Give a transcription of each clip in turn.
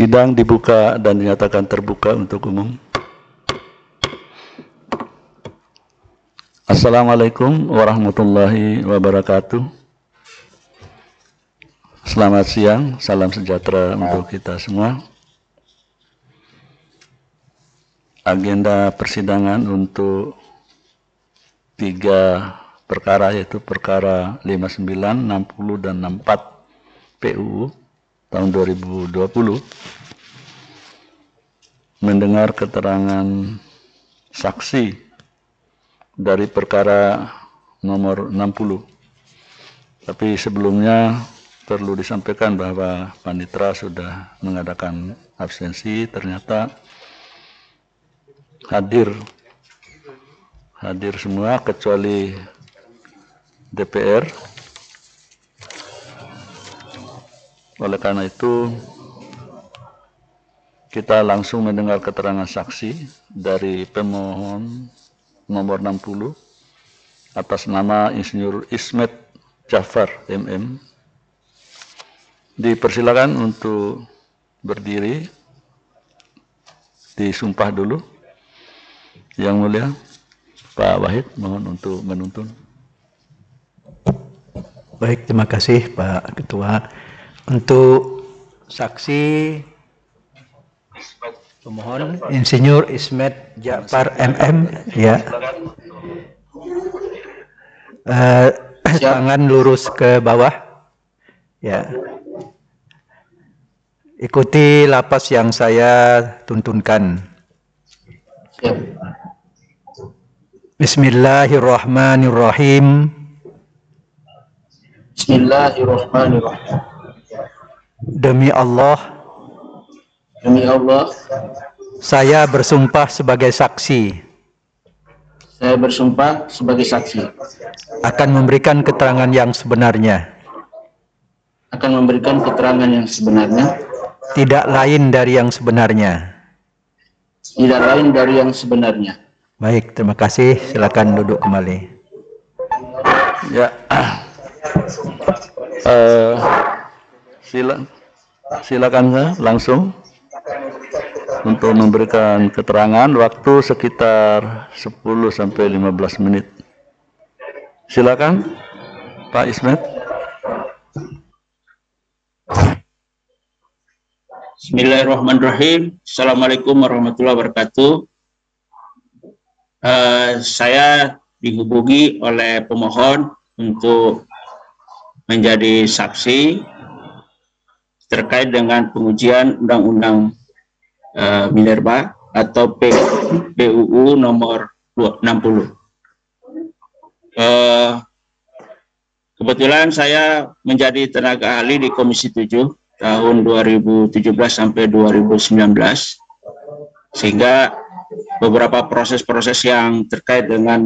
Sidang dibuka dan dinyatakan terbuka untuk umum. Assalamualaikum warahmatullahi wabarakatuh. Selamat siang, salam sejahtera untuk kita semua. Agenda persidangan untuk 3 perkara, yaitu perkara 59, 60, dan 64 PUU tahun 2020, mendengar keterangan saksi dari perkara nomor 60. Tapi sebelumnya perlu disampaikan bahwa Panitera sudah mengadakan absensi, ternyata hadir semua kecuali DPR. Oleh karena itu, kita langsung mendengar keterangan saksi dari pemohon nomor 60 atas nama Insinyur Ismet Jafar MM. Dipersilakan untuk berdiri, disumpah dulu. Yang Mulia Pak Wahid, mohon untuk menuntun. Baik, terima kasih Pak Ketua. Untuk saksi pemohon Insinyur Ismet Jafar MM, ya. Tangan lurus ke bawah, ya. Ikuti lapas yang saya tuntunkan. Bismillahirrahmanirrahim. Bismillahirrahmanirrahim. Demi Allah, saya bersumpah sebagai saksi. Saya bersumpah sebagai saksi. Akan memberikan keterangan yang sebenarnya. Akan memberikan keterangan yang sebenarnya. Tidak lain dari yang sebenarnya. Tidak lain dari yang sebenarnya. Baik, terima kasih. Silakan duduk kembali. Ya. Silakan langsung untuk memberikan keterangan. Waktu sekitar 10-15 menit. Silakan Pak Ismet. Bismillahirrahmanirrahim. Assalamualaikum warahmatullahi wabarakatuh. Saya dihubungi oleh pemohon untuk menjadi saksi terkait dengan pengujian Undang-Undang Minerba atau PUU nomor 60. Kebetulan saya menjadi tenaga ahli di Komisi 7 tahun 2017 sampai 2019, sehingga beberapa proses-proses yang terkait dengan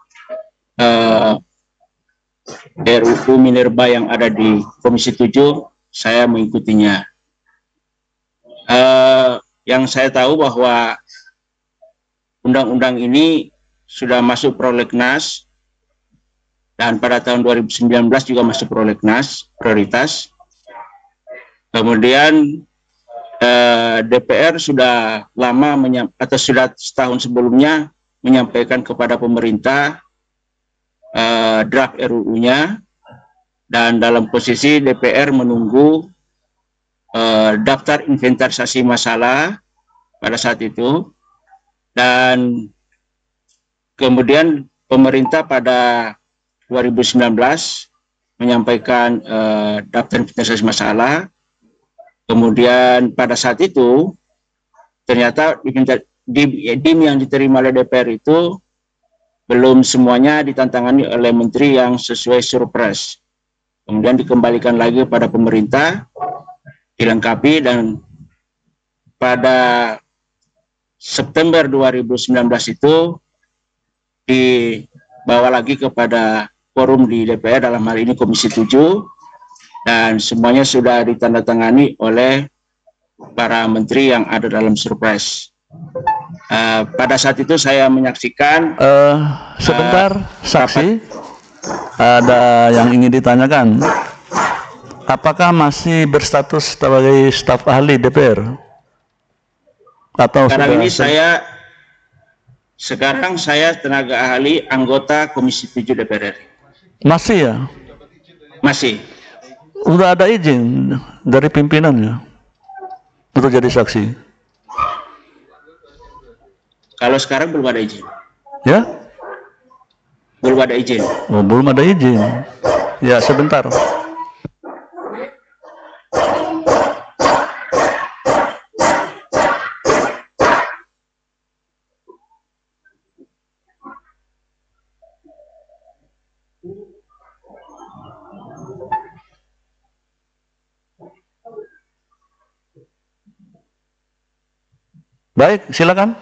RUU Minerba yang ada di Komisi 7, saya mengikutinya. Yang saya tahu bahwa undang-undang ini sudah masuk prolegnas, dan pada tahun 2019 juga masuk prolegnas prioritas. Kemudian DPR sudah lama atau sudah setahun sebelumnya menyampaikan kepada pemerintah draft RUU-nya, dan dalam posisi DPR menunggu daftar inventarisasi masalah pada saat itu, dan kemudian pemerintah pada 2019 menyampaikan daftar inventarisasi masalah. Kemudian pada saat itu ternyata DIM yang diterima oleh DPR itu belum semuanya ditantangani oleh menteri yang sesuai surpres. Kemudian dikembalikan lagi pada pemerintah, dilengkapi, dan pada September 2019 itu dibawa lagi kepada forum di DPR, dalam hal ini Komisi 7, dan semuanya sudah ditandatangani oleh para menteri yang ada dalam surprise. Pada saat itu saya menyaksikan sebentar, saksi, ada yang ingin ditanyakan. apakah masih berstatus sebagai staf ahli DPR? Atau sekarang saya tenaga ahli anggota Komisi 7 DPR RI. Masih ya? Masih. Udah ada izin dari pimpinannya untuk jadi saksi? Kalau sekarang belum ada izin. Ya? Belum ada izin. Oh, belum ada izin. Ya, sebentar. Baik, silakan.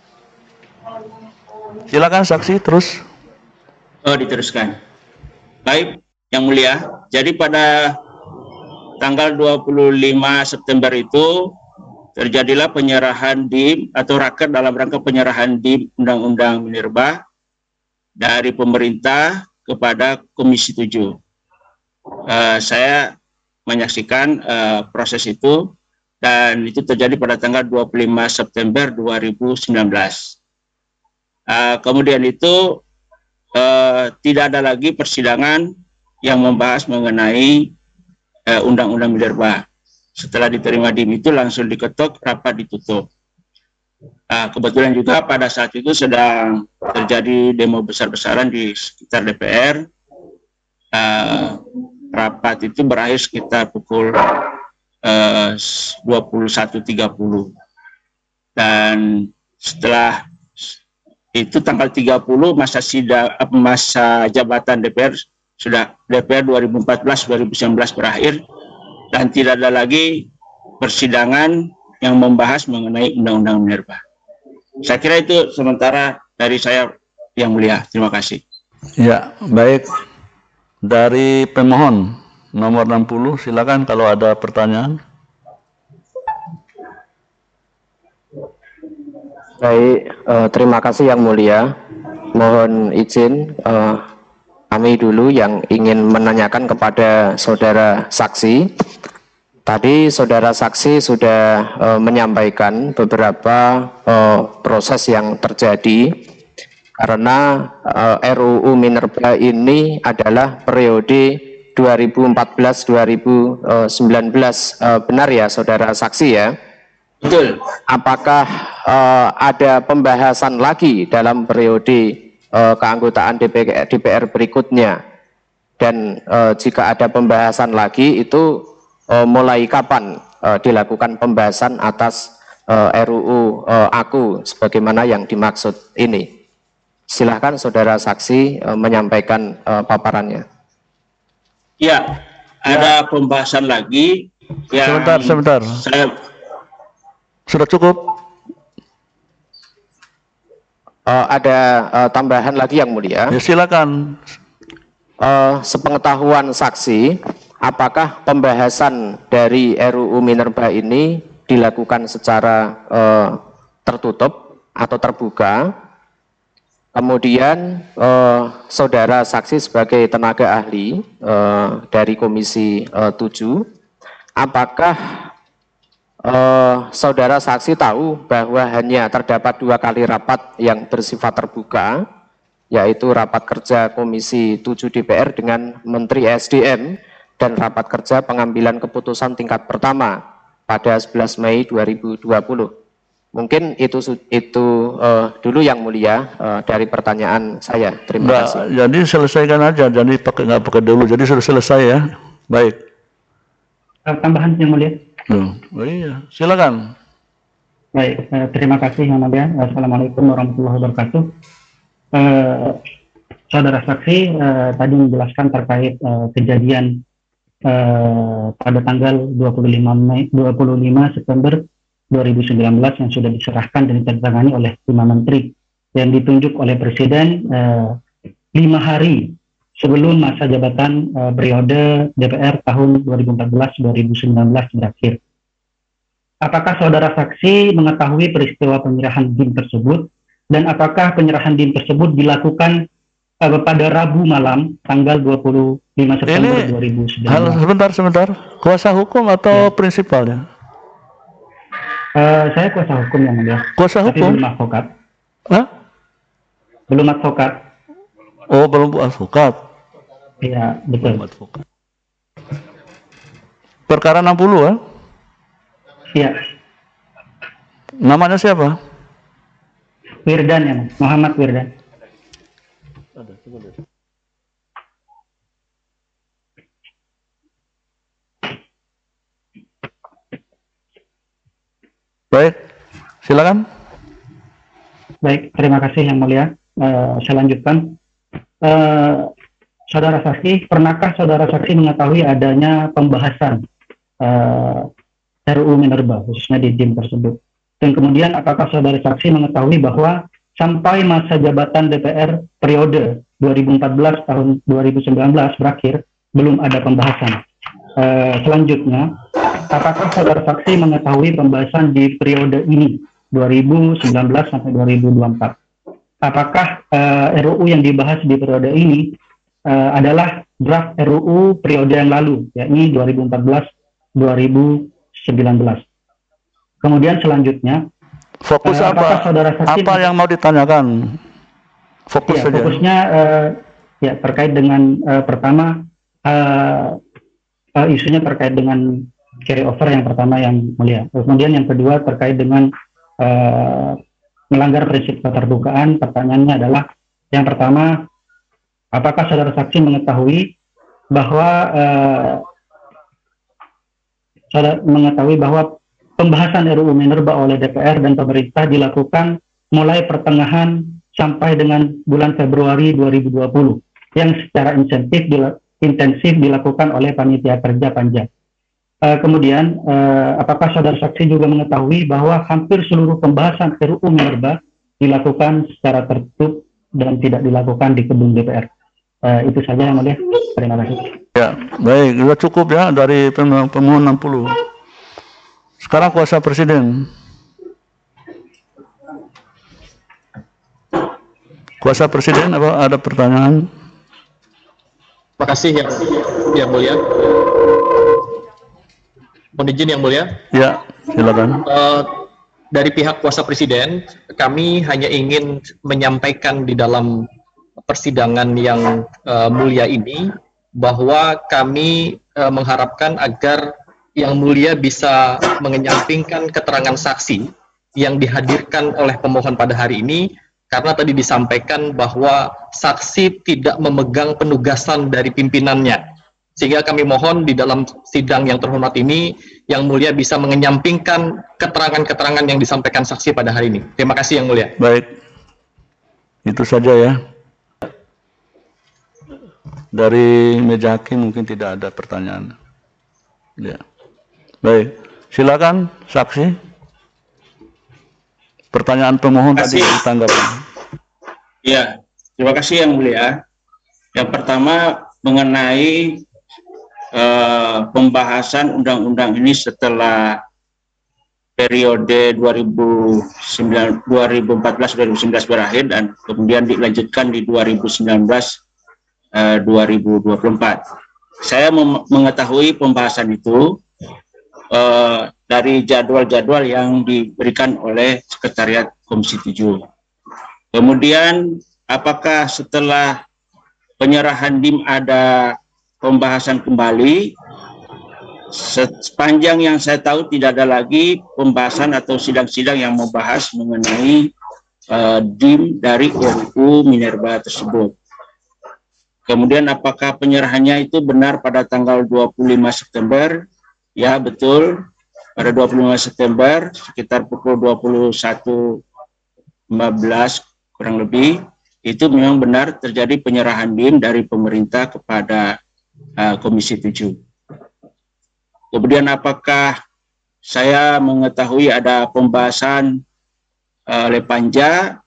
Silakan saksi terus. Oh, diteruskan. Baik, Yang Mulia. Jadi pada tanggal 25 September itu terjadilah penyerahan DIM atau raker dalam rangka penyerahan DIM Undang-Undang Minerba dari pemerintah kepada Komisi 7. Saya menyaksikan proses itu, dan itu terjadi pada tanggal 25 September 2019. Kemudian itu tidak ada lagi persidangan yang membahas mengenai Undang-Undang Minerba. Setelah diterima DIM itu langsung diketok, rapat ditutup. Kebetulan juga pada saat itu sedang terjadi demo besar-besaran di sekitar DPR. Rapat itu berakhir sekitar pukul 21.30, dan setelah itu tanggal 30 masa jabatan DPR 2014-2019 berakhir, dan tidak ada lagi persidangan yang membahas mengenai Undang-Undang Minerba. Saya kira itu sementara dari saya, Yang Mulia. Terima kasih. Ya, baik. Dari pemohon nomor 60, silakan kalau ada pertanyaan. Baik, terima kasih Yang Mulia. Mohon izin kami dulu yang ingin menanyakan kepada saudara saksi. Tadi saudara saksi sudah menyampaikan beberapa proses yang terjadi karena RUU Minerba ini adalah periode 2014-2019. Benar ya saudara saksi ya? Betul. Apakah ada pembahasan lagi dalam periode keanggotaan DPR berikutnya? Dan jika ada pembahasan lagi, itu mulai kapan dilakukan pembahasan atas RUU Aku sebagaimana yang dimaksud ini? Silahkan saudara saksi menyampaikan paparannya. Ya, ada pembahasan lagi. Sebentar. Sudah cukup? Ada tambahan lagi Yang Mulia. Ya, silakan. Sepengetahuan saksi, apakah pembahasan dari RUU Minerba ini dilakukan secara tertutup atau terbuka? Kemudian saudara saksi sebagai tenaga ahli dari Komisi 7, apakah saudara saksi tahu bahwa hanya terdapat 2 kali rapat yang bersifat terbuka, yaitu rapat kerja Komisi 7 DPR dengan Menteri SDM dan rapat kerja pengambilan keputusan tingkat pertama pada 11 Mei 2020. Mungkin itu dulu Yang Mulia dari pertanyaan saya. Terima kasih. Jadi selesaikan aja, jadi nggak pakai dulu. Jadi sudah selesai ya. Baik. Tambahan Yang Mulia. Oh iya, silakan. Baik, terima kasih Yang Mulia. Assalamualaikum warahmatullahi wabarakatuh. Saudara saksi tadi menjelaskan terkait kejadian pada tanggal 25 September 2019 yang sudah diserahkan dan ditandatangani oleh 5 menteri yang ditunjuk oleh Presiden 5 hari sebelum masa jabatan periode DPR tahun 2014-2019 berakhir. Apakah saudara saksi mengetahui peristiwa penyerahan DIM tersebut, dan apakah penyerahan DIM tersebut dilakukan pada Rabu malam tanggal 25 September Ini 2019. sebentar. Kuasa hukum atau prinsipalnya? Saya kuasa hukum yang mulia. Kuasa Tapi hukum? belum advokat. Hah? Belum advokat. Oh, belum advokat. Iya, betul. Belum advokat. Perkara 60 ya? Iya, Namanya siapa? Wirdan ya, Muhammad Wirdan. Baik, silakan. Baik, terima kasih yang mulia. Saya lanjutkan. Saudara saksi, pernahkah saudara saksi mengetahui adanya pembahasan RUU Minerba, khususnya di DIM tersebut? Dan kemudian, apakah saudara saksi mengetahui bahwa sampai masa jabatan DPR periode 2014 tahun 2019 berakhir, belum ada pembahasan? Selanjutnya, apakah saudara saksi mengetahui pembahasan di periode ini 2019 sampai 2024? Apakah RUU yang dibahas di periode ini adalah draft RUU periode yang lalu, yakni 2014-2019? Kemudian selanjutnya, Fokus apakah apa? saudara saksi Apa yang mau ditanyakan? Fokus ya, saja. fokusnya ya terkait dengan pertama isunya terkait dengan carry over yang pertama yang mulia. Kemudian yang kedua terkait dengan melanggar prinsip keterbukaan. Pertanyaannya adalah yang pertama, apakah saudara saksi mengetahui bahwa pembahasan RUU Minerba oleh DPR dan pemerintah dilakukan mulai pertengahan sampai dengan bulan Februari 2020 yang secara intensif dilakukan oleh panitia kerja Panja. Kemudian, apakah saudara saksi juga mengetahui bahwa hampir seluruh pembahasan RUU Minerba dilakukan secara tertutup dan tidak dilakukan di gedung DPR? Itu saja yang mulia. Terima kasih. Ya, baik, sudah cukup ya dari pemohon 60. Sekarang kuasa presiden. Kuasa presiden, apa ada pertanyaan? Terima kasih yang mulia. Mohon izin yang mulia. Ya, silakan. Dari pihak kuasa presiden, kami hanya ingin menyampaikan di dalam persidangan yang mulia ini bahwa kami mengharapkan agar yang mulia bisa menyampingkan keterangan saksi yang dihadirkan oleh pemohon pada hari ini, karena tadi disampaikan bahwa saksi tidak memegang penugasan dari pimpinannya. Sehingga kami mohon di dalam sidang yang terhormat ini, yang mulia bisa menyampingkan keterangan-keterangan yang disampaikan saksi pada hari ini. Terima kasih yang mulia. Baik, itu saja ya. Dari meja hakim mungkin tidak ada pertanyaan. Ya. Baik, silakan saksi. Pertanyaan pemohon tadi ditanggapi. Ya, terima kasih yang mulia. Yang pertama mengenai pembahasan undang-undang ini setelah periode 2014-2019 berakhir dan kemudian dilanjutkan di 2019-2024. Saya mengetahui pembahasan itu dari jadwal-jadwal yang diberikan oleh Sekretariat Komisi 7. Kemudian apakah setelah penyerahan DIM ada pembahasan kembali? Sepanjang yang saya tahu tidak ada lagi pembahasan atau sidang-sidang yang membahas mengenai DIM dari RUU Minerba tersebut. Kemudian apakah penyerahannya itu benar pada tanggal 25 September? Ya, betul. Pada 25 September sekitar pukul 21.15 kurang lebih, itu memang benar terjadi penyerahan DIM dari pemerintah kepada Komisi 7. Kemudian apakah saya mengetahui ada pembahasan oleh Panja?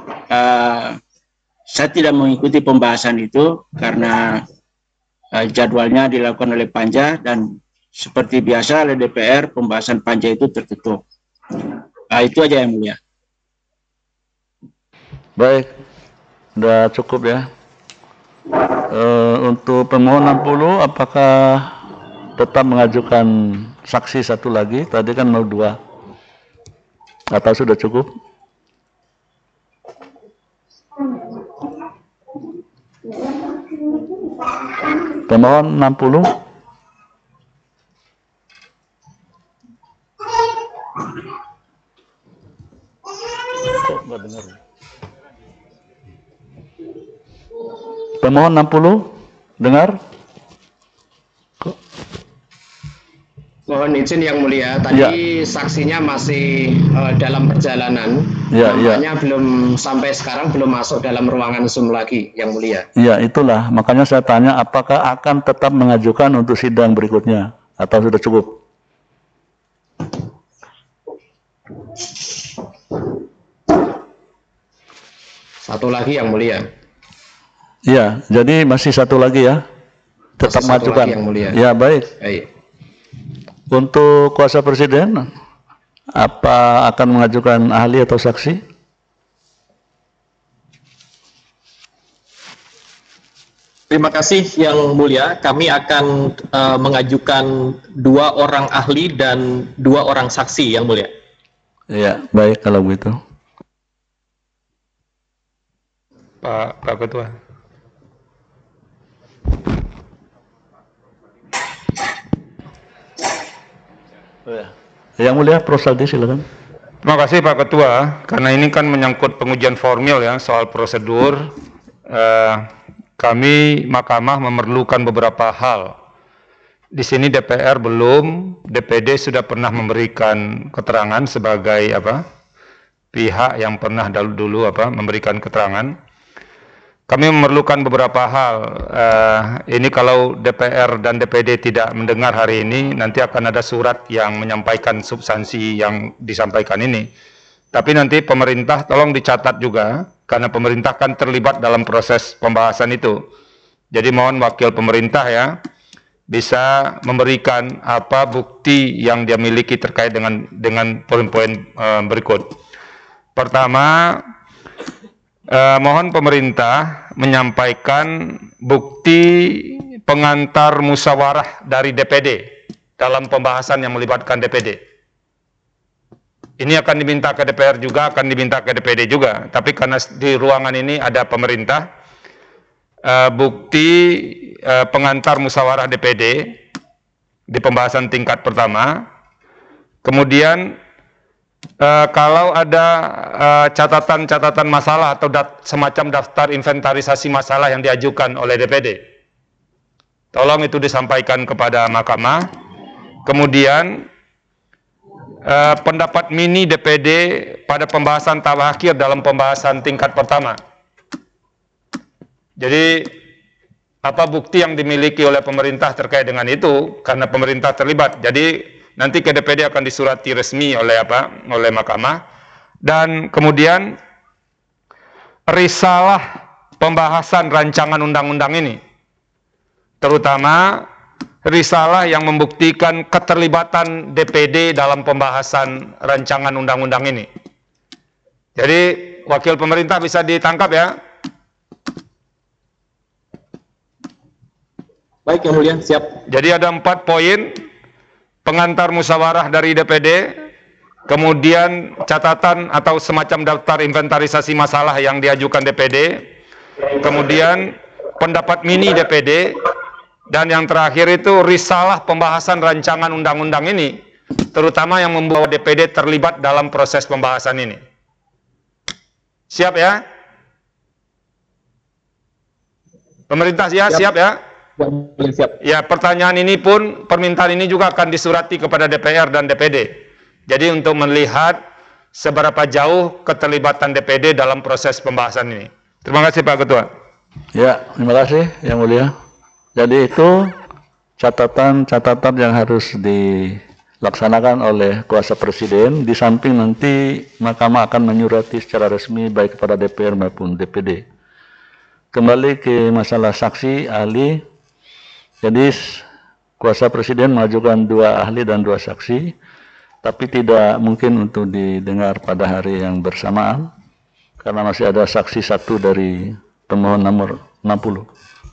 Saya tidak mengikuti pembahasan itu karena jadwalnya dilakukan oleh Panja dan seperti biasa oleh DPR pembahasan Panja itu tertutup. Itu aja yang mulia. Baik, sudah cukup ya. Untuk pemohon 60, apakah tetap mengajukan saksi satu lagi? Tadi kan mau 2. Atau sudah cukup? Pemohon 60. Pemohon 60, dengar? Mohon izin yang mulia, tadi saksinya masih dalam perjalanan, nampaknya belum sampai sekarang belum masuk dalam ruangan Zoom lagi, yang mulia. Iya, itulah. Makanya saya tanya, apakah akan tetap mengajukan untuk sidang berikutnya atau sudah cukup? Satu lagi yang mulia. Iya, jadi masih satu lagi ya. Tetap mengajukan. Yang mulia. Ya, baik. Untuk kuasa presiden, apa akan mengajukan ahli atau saksi? Terima kasih yang mulia. Kami akan mengajukan 2 orang ahli dan 2 orang saksi yang mulia. Ya, baik kalau begitu. Pak Ketua. Yang mulia, Prof. Saldi, silakan. Terima kasih Pak Ketua, karena ini kan menyangkut pengujian formil ya, soal prosedur. Kami Mahkamah memerlukan beberapa hal. Di sini DPR belum, DPD sudah pernah memberikan keterangan sebagai pihak yang pernah dulu memberikan keterangan. Kami memerlukan beberapa hal. Ini kalau DPR dan DPD tidak mendengar hari ini, nanti akan ada surat yang menyampaikan substansi yang disampaikan ini. Tapi nanti pemerintah tolong dicatat juga, karena pemerintah kan terlibat dalam proses pembahasan itu. Jadi mohon wakil pemerintah ya, bisa memberikan apa bukti yang dia miliki terkait dengan poin-poin berikut. Pertama, mohon pemerintah menyampaikan bukti pengantar musyawarah dari DPD dalam pembahasan yang melibatkan DPD. Ini akan diminta ke DPR juga, akan diminta ke DPD juga. Tapi karena di ruangan ini ada pemerintah, bukti pengantar musyawarah DPD di pembahasan tingkat pertama. Kemudian kalau ada catatan-catatan masalah atau semacam daftar inventarisasi masalah yang diajukan oleh DPD, tolong itu disampaikan kepada Mahkamah. Kemudian pendapat mini DPD pada pembahasan tahap akhir dalam pembahasan tingkat pertama. Jadi apa bukti yang dimiliki oleh pemerintah terkait dengan itu, karena pemerintah terlibat. Jadi nanti ke DPD akan disurati resmi oleh Mahkamah. Dan kemudian risalah pembahasan rancangan undang-undang ini, terutama risalah yang membuktikan keterlibatan DPD dalam pembahasan rancangan undang-undang ini. Jadi wakil pemerintah bisa ditangkap ya. Baik yang mulia, siap. Jadi ada 4 poin pengantar musyawarah dari DPD, kemudian catatan atau semacam daftar inventarisasi masalah yang diajukan DPD, kemudian pendapat mini DPD, dan yang terakhir itu risalah pembahasan rancangan undang-undang ini, terutama yang membawa DPD terlibat dalam proses pembahasan ini. Siap ya? Pemerintah siap ya? Ya, pertanyaan ini pun, permintaan ini juga akan disurati kepada DPR dan DPD. Jadi untuk melihat seberapa jauh keterlibatan DPD dalam proses pembahasan ini. Terima kasih Pak Ketua. Ya, terima kasih Yang Mulia. Jadi itu catatan-catatan yang harus dilaksanakan oleh kuasa presiden, di samping nanti Mahkamah akan menyurati secara resmi baik kepada DPR maupun DPD. Kembali ke masalah saksi, ahli. Jadi kuasa presiden mengajukan 2 ahli dan 2 saksi, tapi tidak mungkin untuk didengar pada hari yang bersamaan, karena masih ada saksi 1 dari pemohon nomor 60.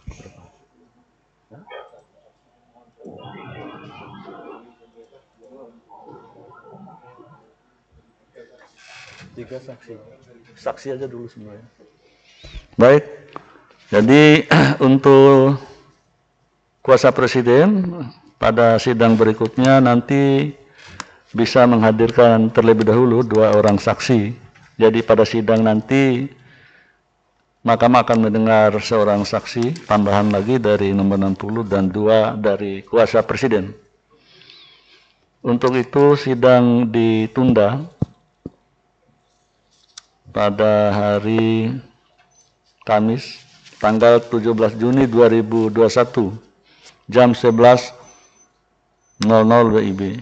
Tiga saksi. Saksi aja dulu semuanya. Baik. Jadi untuk kuasa presiden pada sidang berikutnya nanti bisa menghadirkan terlebih dahulu 2 orang saksi. Jadi pada sidang nanti Mahkamah akan mendengar seorang saksi tambahan lagi dari nomor 60 dan 2 dari kuasa presiden. Untuk itu sidang ditunda pada hari Kamis tanggal 17 Juni 2021 jam 11.00 WIB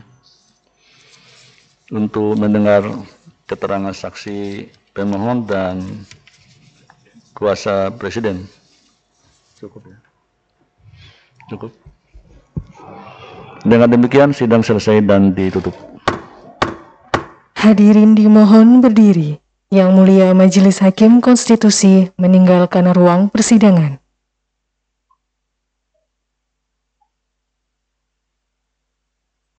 untuk mendengar keterangan saksi pemohon dan kuasa presiden. Cukup ya? Cukup. Dengan demikian sidang selesai dan ditutup. Hadirin dimohon berdiri. Yang Mulia Majelis Hakim Konstitusi meninggalkan ruang persidangan.